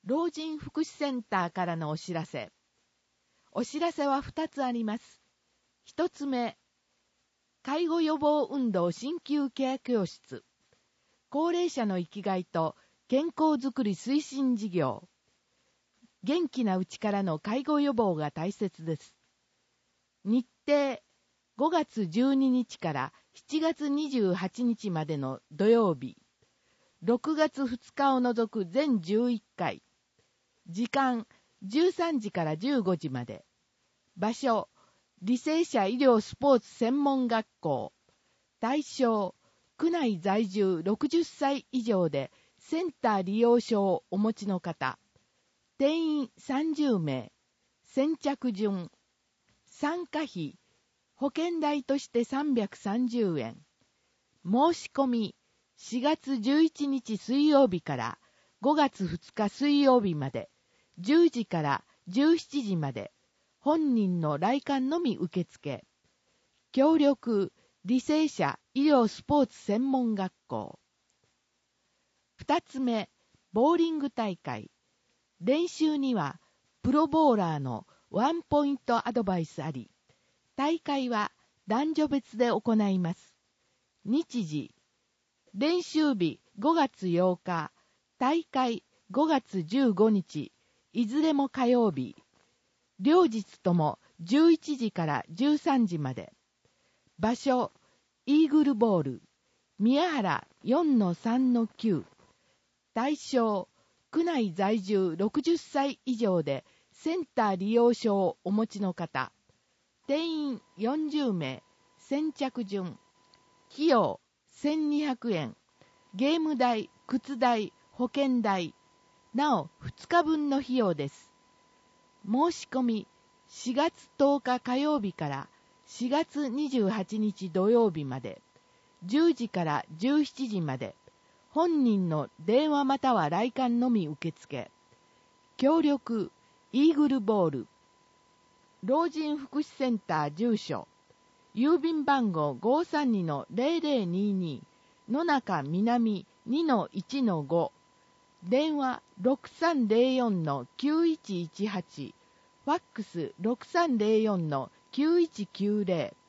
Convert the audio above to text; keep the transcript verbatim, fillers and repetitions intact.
老人福祉センターからのお知らせ。お知らせはふたつあります。ひとつめ、介護予防運動鍼灸ケア教室。高齢者の生きがいと健康づくり推進事業。元気なうちからの介護予防が大切です。日程、ごがつじゅうににちからしちがつにじゅうはちにちまでの土曜日。ろくがつふつかを除く全じゅういっかい。時間、じゅうさんじからじゅうごじまで。場所、履正社医療スポーツ専門学校。対象、区内在住ろくじゅっさい以上でセンター利用証をお持ちの方。定員さんじゅうめい。先着順。参加費、保険代としてさんびゃくさんじゅうえん。申し込み、しがつじゅういちにち水曜日からごがつふつか水曜日まで、じゅうじからじゅうしちじまで、本人の来館のみ受付。協力、履正社医療スポーツ専門学校。二つ目、ボーリング大会。練習には、プロボーラーのワンポイントアドバイスあり、大会は男女別で行います。日時、練習日ごがつようか、大会ごがつじゅうごにち、いずれも火曜日。両日ともじゅういちじからじゅうさんじまで。場所、イーグルボール、宮原 よんのさんのきゅう。対象、区内在住ろくじゅっさい以上でセンター利用証をお持ちの方。定員よんじゅうめい、先着順。費用せんにひゃくえん。ゲーム代、靴代、保険代。なおふつかぶんの費用です。申し込み、しがつとおか火曜日からしがつにじゅうはちにち土曜日まで、じゅうじからじゅうしちじまで、本人の電話または来館のみ受付。協力、イーグルボール。老人福祉センター住所。郵便番号 ごさんにのぜろぜろにに 野中南 にのいちのご。電話 ろくさんぜろよんのきゅういちいちはち。ファックス ろくさんぜろよんのきゅういちきゅうぜろ。